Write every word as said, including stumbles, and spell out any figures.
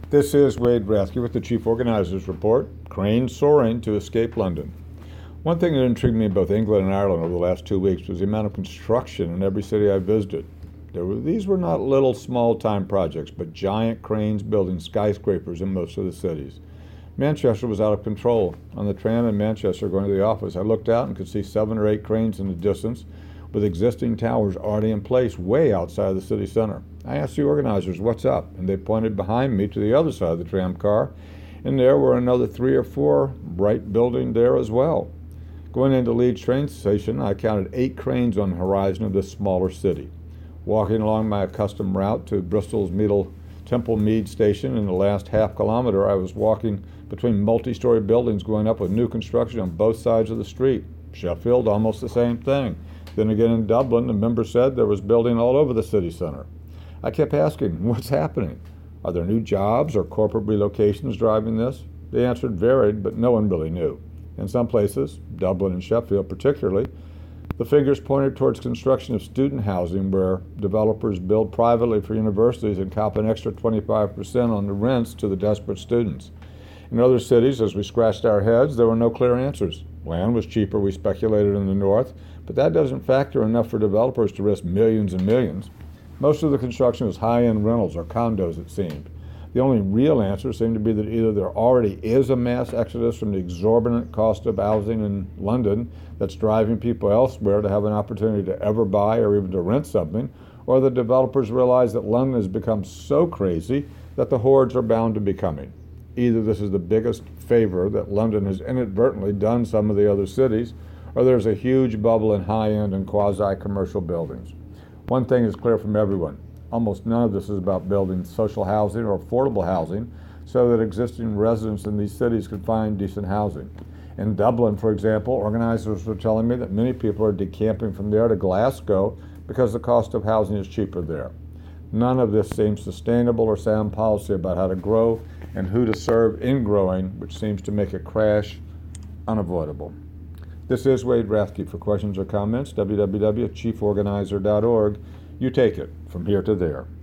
This is Wade Rathke with the Chief Organizer's Report, Cranes Soaring to Escape London. One thing that intrigued me in both England and Ireland over the last two weeks was the amount of construction in every city I visited. There were, these were not little small-time projects, but giant cranes building skyscrapers in most of the cities. Manchester was out of control. On the tram in Manchester going to the office, I looked out and could see seven or eight cranes in the distance, with existing towers already in place way outside the city center. I asked the organizers, what's up? And they pointed behind me to the other side of the tram car, and there were another three or four bright buildings there as well. Going into Leeds train station, I counted eight cranes on the horizon of this smaller city. Walking along my accustomed route to Bristol's Middle Temple Mead station, in the last half kilometer, I was walking between multi-story buildings going up with new construction on both sides of the street. Sheffield, almost the same thing. Then again in Dublin, the member said there was building all over the city center. I kept asking, what's happening? Are there new jobs or corporate relocations driving this? The answer varied, but no one really knew. In some places, Dublin and Sheffield particularly, the figures pointed towards construction of student housing where developers build privately for universities and cop an extra twenty-five percent on the rents to the desperate students. In other cities, as we scratched our heads, there were no clear answers. Land was cheaper, we speculated, in the north, but that doesn't factor enough for developers to risk millions and millions. Most of the construction was high-end rentals or condos, it seemed. The only real answer seemed to be that either there already is a mass exodus from the exorbitant cost of housing in London that's driving people elsewhere to have an opportunity to ever buy or even to rent something, or the developers realize that London has become so crazy that the hordes are bound to be coming. Either this is the biggest favor that London has inadvertently done some of the other cities, or there's a huge bubble in high-end and quasi-commercial buildings. One thing is clear from everyone. Almost none of this is about building social housing or affordable housing so that existing residents in these cities can find decent housing. In Dublin, for example, organizers were telling me that many people are decamping from there to Glasgow because the cost of housing is cheaper there. None of this seems sustainable or sound policy about how to grow and who to serve in growing, which seems to make a crash unavoidable. This is Wade Rathke. For questions or comments, w w w dot chief organizer dot org. You take it from here to there.